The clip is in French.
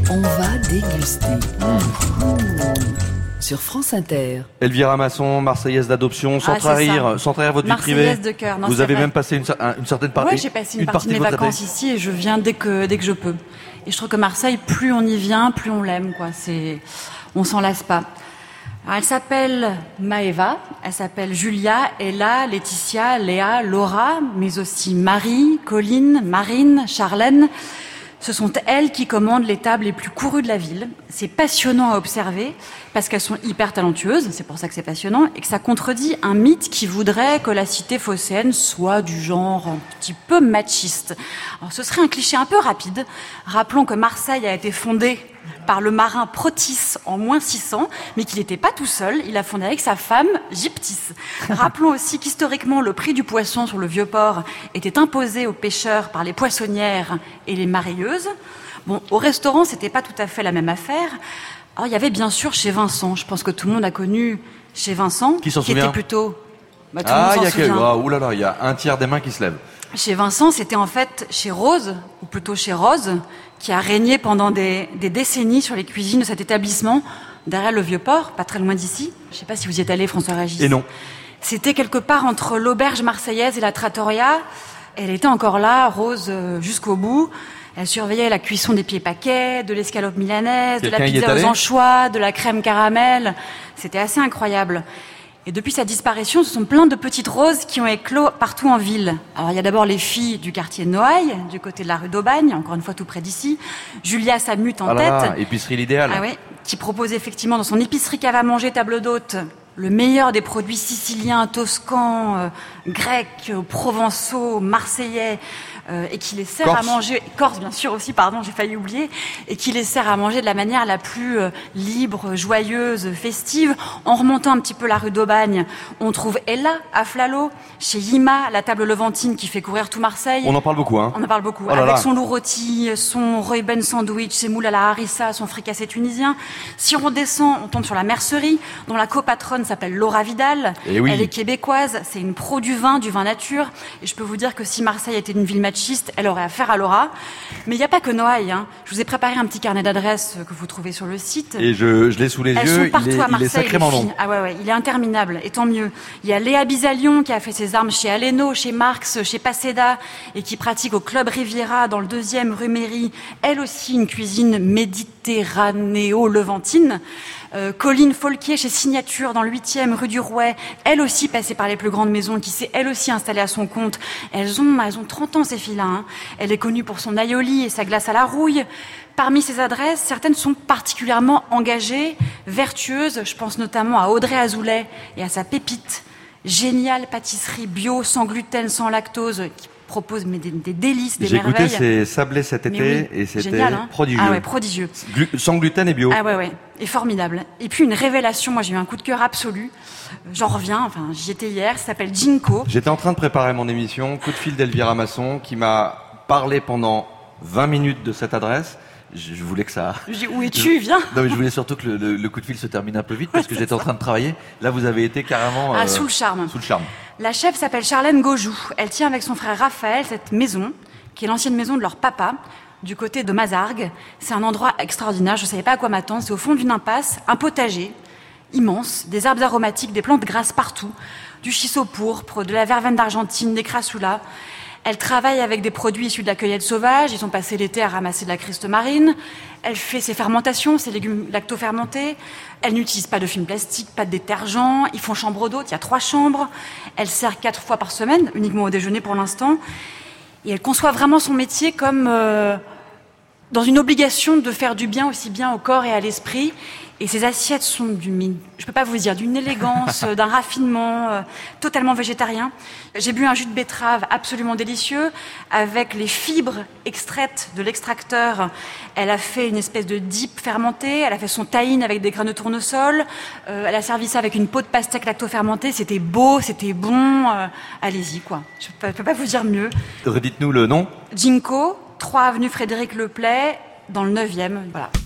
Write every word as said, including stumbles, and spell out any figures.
On va déguster. Mmh. Mmh. Sur France Inter. Elvira Masson, Marseillaise d'adoption, sans Ah, trahir, sans trahir votre vie privée. Marseillaise de cœur. Non, vous c'est avez vrai. même passé une, une certaine partie. Oui, j'ai passé une, une partie, partie de mes de votre vacances été. ici et je viens dès que dès que je peux. Et je trouve que Marseille, plus on y vient, plus on l'aime, quoi. C'est, on s'en lasse pas. Alors, elle s'appelle Maëva, elle s'appelle Julia, Ella, Laetitia, Léa, Laura, mais aussi Marie, Colline, Marine, Charlène. Ce sont elles qui commandent les tables les plus courues de la ville. C'est passionnant à observer parce qu'elles sont hyper talentueuses, c'est pour ça que c'est passionnant, et que ça contredit un mythe qui voudrait que la cité phocéenne soit du genre un petit peu machiste. Alors ce serait un cliché un peu rapide. Rappelons que Marseille a été fondée par le marin Protis en moins six cents, mais qu'il n'était pas tout seul, il a fondé avec sa femme Gyptis. Rappelons aussi qu'historiquement, le prix du poisson sur le Vieux-Port était imposé aux pêcheurs par les poissonnières et les mareyeuses. Bon, au restaurant, c'était pas tout à fait la même affaire. Alors, il y avait bien sûr chez Vincent, je pense que tout le monde a connu chez Vincent, qui, s'en qui souvient était plutôt... Bah, tout ah, le monde il y a s'en que... souvient. oh, oulala, il y a un tiers des mains qui se lèvent. Chez Vincent, c'était en fait chez Rose, ou plutôt chez Rose, qui a régné pendant des, des décennies sur les cuisines de cet établissement, derrière le Vieux-Port, pas très loin d'ici. Je ne sais pas si vous y êtes allé, François Régis. Et non. C'était quelque part entre l'auberge marseillaise et la trattoria. Elle était encore là, Rose, euh, jusqu'au bout. Elle surveillait la cuisson des pieds paquets, de l'escalope milanaise, Quelqu'un de la y est pizza allé aux anchois, de la crème caramel. C'était assez incroyable. Et depuis sa disparition, ce sont plein de petites roses qui ont éclos partout en ville. Alors, il y a d'abord les filles du quartier de Noailles, du côté de la rue d'Aubagne, encore une fois tout près d'ici. Julia Samut en ah là tête. là, épicerie l'idéal. Ah oui, qui propose effectivement dans son épicerie cave à manger table d'hôte le meilleur des produits siciliens, toscans, euh, grecs, euh, provençaux, marseillais, euh, et qui les sert Corse. à manger, corse bien sûr aussi, pardon, j'ai failli oublier, et qui les sert à manger de la manière la plus euh, libre, joyeuse, festive. En remontant un petit peu la rue d'Aubagne, on trouve Ella à Flalo, chez Yima, la table levantine qui fait courir tout Marseille. On en parle beaucoup, hein. On en parle beaucoup. Oh là avec là. son loup rôti, son Reuben sandwich, ses moules à la harissa, son fricassé tunisien. Si on redescend, on tombe sur la mercerie, dont la copatronne s'appelle Laura Vidal. Et oui. Elle est québécoise, c'est une pro du vin, du vin nature. Et je peux vous dire que si Marseille était une ville machiste, elle aurait affaire à Laura. Mais il n'y a pas que Noailles, hein. Je vous ai préparé un petit carnet d'adresses que vous trouvez sur le site. Et je, je l'ai sous les Elles yeux, sont partout il est, à il Marseille, est sacrément les filles. long. Ah ouais, ouais, il est interminable, et tant mieux. Il y a Léa Bizalion qui a fait ses armes chez Aleno, chez Marx, chez Paseda, et qui pratique au Club Riviera dans le deuxième rue Méry, elle aussi une cuisine méditerranéo-levantine. Euh, Colline Folquier chez Signature dans le huitième rue du Rouet, elle aussi passée par les plus grandes maisons, qui s'est elle aussi installée à son compte. Elles ont, elles ont trente ans ces filles-là. Hein. Elle est connue pour son aioli et sa glace à la rouille. Parmi ces adresses, certaines sont particulièrement engagées, vertueuses. Je pense notamment à Audrey Azoulay et à sa pépite. Géniale pâtisserie bio, sans gluten, sans lactose, qui propose mais des, des délices, des J'ai merveilles. goûté ces sablés cet été Mais oui, et c'était génial, hein. prodigieux. Ah ouais, prodigieux. Glu- sans gluten et bio. Ah ouais, ouais, et formidable. Et puis une révélation, moi j'ai eu un coup de cœur absolu. J'en reviens, enfin j'y étais hier, ça s'appelle Ginko. J'étais en train de préparer mon émission, coup de fil d'Elvira Masson qui m'a parlé pendant vingt minutes de cette adresse. Je, je voulais que ça... Je dis, où es-tu, viens. Non mais je voulais surtout que le, le, le coup de fil se termine un peu vite parce que j'étais en train de travailler. Là vous avez été carrément... Ah, euh, sous le charme. Sous le charme. La chef s'appelle Charlène Gaujou. Elle tient avec son frère Raphaël cette maison, qui est l'ancienne maison de leur papa, du côté de Mazargues. C'est un endroit extraordinaire, je ne savais pas à quoi m'attendre. C'est au fond d'une impasse, un potager immense, des herbes aromatiques, des plantes grasses partout, du chisseau pourpre, de la verveine d'Argentine, des crassoulas. Elle travaille avec des produits issus de la cueillette sauvage. Ils ont passé l'été à ramasser de la criste marine. Elle fait ses fermentations, ses légumes lacto-fermentés. Elle n'utilise pas de film plastique, pas de détergent. Ils font chambre d'hôte, il y a trois chambres. Elle sert quatre fois par semaine, uniquement au déjeuner pour l'instant. Et elle conçoit vraiment son métier comme euh, dans une obligation de faire du bien aussi bien au corps et à l'esprit. Et ces assiettes sont d'une, je peux pas vous dire, d'une élégance, d'un raffinement, euh, totalement végétarien. J'ai bu un jus de betterave absolument délicieux, avec les fibres extraites de l'extracteur. Elle a fait une espèce de dip fermenté, elle a fait son tahine avec des graines de tournesol, euh, elle a servi ça avec une peau de pastèque lacto-fermentée. C'était beau, c'était bon, euh, allez-y quoi. Je peux pas, peux pas vous dire mieux. Redites-nous le nom. Ginko, trois avenue Frédéric Leplay, dans le neuvième, voilà.